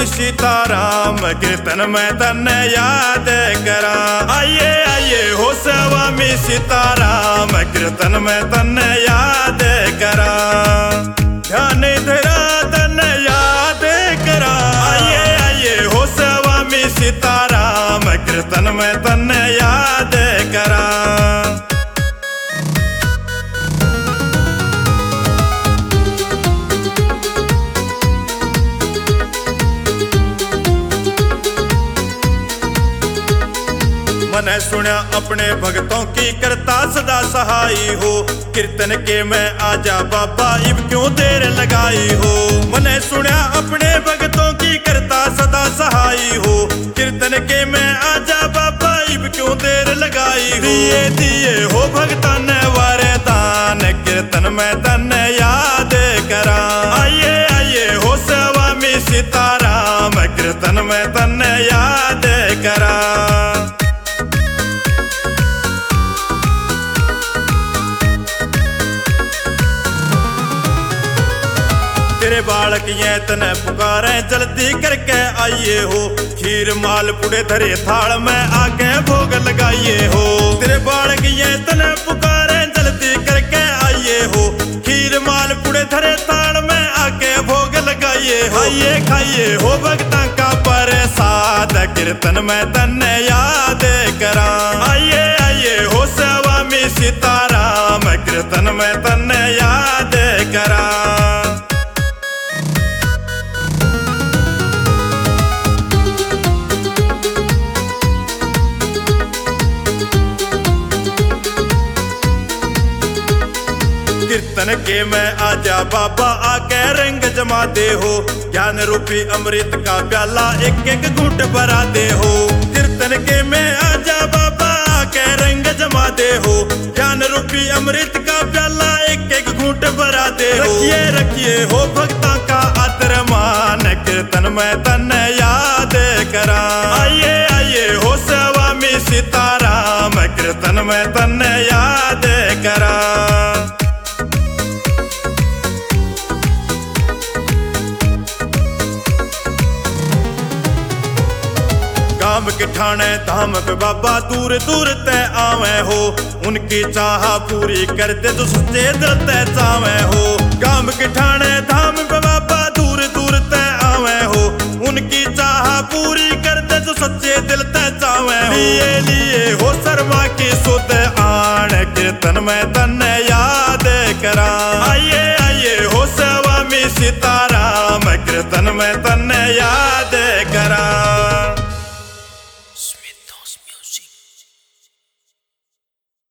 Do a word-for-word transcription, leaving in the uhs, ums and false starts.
सीताराम कीर्तन में तन्ने याद करा। आइए आइए हो स्वामी सीताराम कीर्तन में तन्ने याद करा। ध्यान धरा तन्ने याद करा। आइए आइए हो स्वामी सीताराम कीर्तन में तन्ने याद करा। मैंने सुना अपने भक्तों की करता सदा सहाई हो। कीर्तन के में आजा बाबा इब क्यों देर लगाई हो। मैंने सुना अपने भक्तों की करता सदा सहाई हो। कीर्तन के में आजा बाबा इब क्यों देर लगाई हो। दिए दिए हो भक्तन वारे दान कीर्तन में तन याद करा। आइए आइए हो स्वामी सीताराम कीर्तन में तन याद करा। तेरे बालक ये तने पुकारे जल्दी करके आइए हो। खीर माल पुड़े धरे थाल में आके भोग लगाइए हो। तेरे बालक ये तने पुकारे जल्दी करके आइए हो। खीर माल पुड़े धरे थाल में आके भोग लगाइए हो। आइए खाइए हो भक्तां का प्रसाद कीर्तन में तन्ने याद करा। आइए आइए हो स्वामी सीताराम कीर्तन में तन्ने याद करा। कीर्तन के में आजा बाबा आके रंग जमा दे हो। ज्ञान रूपी अमृत का प्याला एक एक घूंट भरा दे हो। कीर्तन के में आजा बाबा आके रंग जमा दे हो। ज्ञान रूपी अमृत का प्याला एक एक घूंट भरा दे हो। रखिए रखिए हो भक्ता का आदर मान कीर्तन में तन याद करा। आइए आइए हो स्वामी सीताराम कीर्तन में तन याद करा। गाम के ठाणे धाम पे बाबा दूर दूर ते आवे हो। उनकी चाह पूरी कर दे तो सच्चे दिल ते चावे हो। गाम के ठाणे धाम पे बाबा दूर दूर ते आवे हो। उनकी चाह पूरी कर दे तो सच्चे दिल ते चावे हो। लिए लिए हो शर्मा की सुध आन कीर्तन में तन याद करा। आइए आइए हो स्वामी सीताराम कीर्तन में